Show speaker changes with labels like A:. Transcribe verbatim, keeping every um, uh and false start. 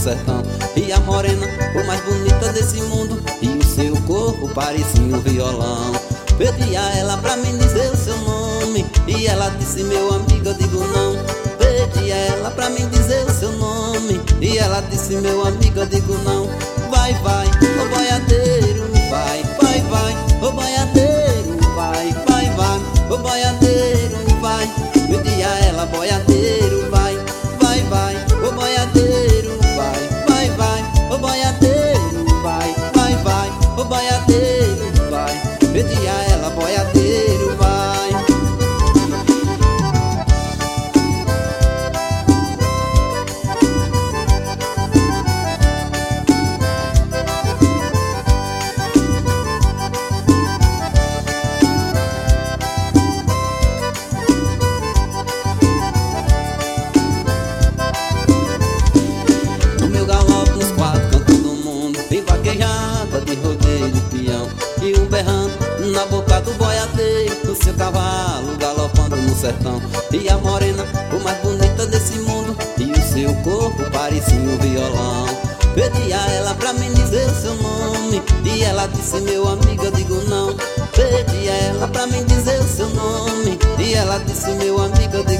A: sertão. E a morena, o mais bonita desse mundo, e o seu corpo parecia um violão. Pedi a ela pra me dizer o seu nome, e ela disse: meu amigo, eu digo não. Pedi a ela pra me dizer o seu nome, e ela disse: meu amigo, eu digo não. Vai, vai, ô boiadeiro, vai, vai, vai, ô boiadeiro, vai, vai, vai, ô boiadeiro, vai. Pedi a ela: boiadeiro, vai, vai, vai, ô boiadeiro, vai, vai, vai, ô boiadeiro, vai, vai, vai, ô boiadeiro, vai. Pedi a ela: boiadeiro, vai. No meu galope nos quatro cantos do mundo, vem vaquejada de rodeio de peão, e um berrando na boca do boiadeiro, o seu cavalo galopando no sertão. E a morena, o mais bonita desse mundo, e o seu corpo parecia um violão. Pedi a ela pra me dizer o seu nome, e ela disse: meu amigo, eu digo não. Pedi a ela pra me dizer o seu nome, e ela disse: meu amigo, eu digo